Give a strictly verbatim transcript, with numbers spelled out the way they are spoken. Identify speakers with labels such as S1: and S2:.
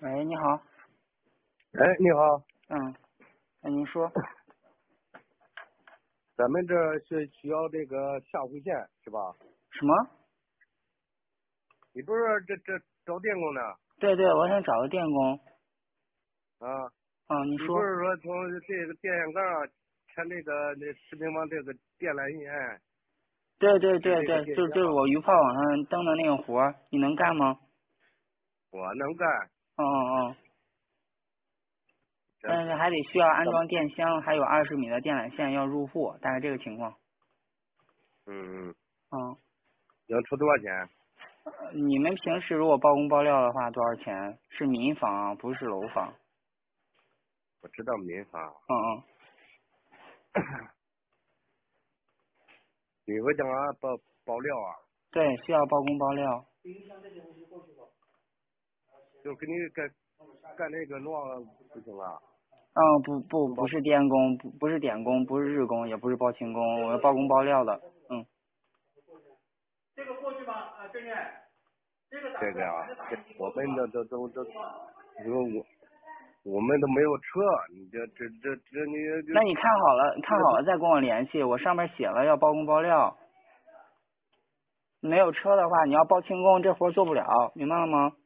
S1: 喂，你好。
S2: 哎，你好。
S1: 嗯，那您说。
S2: 咱们这是需要这个下户线是吧？
S1: 什么？
S2: 你不是这这找电工呢？
S1: 对对，我想找个电工。
S2: 啊。
S1: 嗯，你说。
S2: 你不是说从这个电线杆牵那个那十平方这个电缆线？
S1: 对对对
S2: 这个
S1: 对，就就是
S2: 电线吗？
S1: 我鱼炮网上登的那个活儿，你能干吗？
S2: 我能干。
S1: 嗯嗯嗯。
S2: 这
S1: 但是还得需要安
S2: 怎么？
S1: 装电箱，还有二十米的电缆线要入户，大概这个情况。
S2: 嗯嗯。
S1: 嗯。
S2: 要出多少钱？
S1: 呃你们平时如果包工包料的话，多少钱？是民房，不是楼房。
S2: 我知道民房。
S1: 嗯嗯。
S2: 你会讲啊包包料啊？
S1: 对，需要包工包料。
S2: 就给你干干那个弄不行啊？
S1: 嗯，不不，
S2: 能包？
S1: 不是电工，不不是点工，不是日工，也不是包勤工，我要包工包料的。嗯。
S3: 这个过去吗？啊，郑院，这个打
S2: 这个呀、
S3: 出来反正打
S2: 这
S3: 进去
S2: 我们
S3: 过去吧。
S2: 这都都都，你说我我们都没有车，你这这这这你这
S1: 那你看好了，看好了再跟我联系。我上面写了要包工包料，没有车的话，你要包轻工，这活做不了，明白了吗？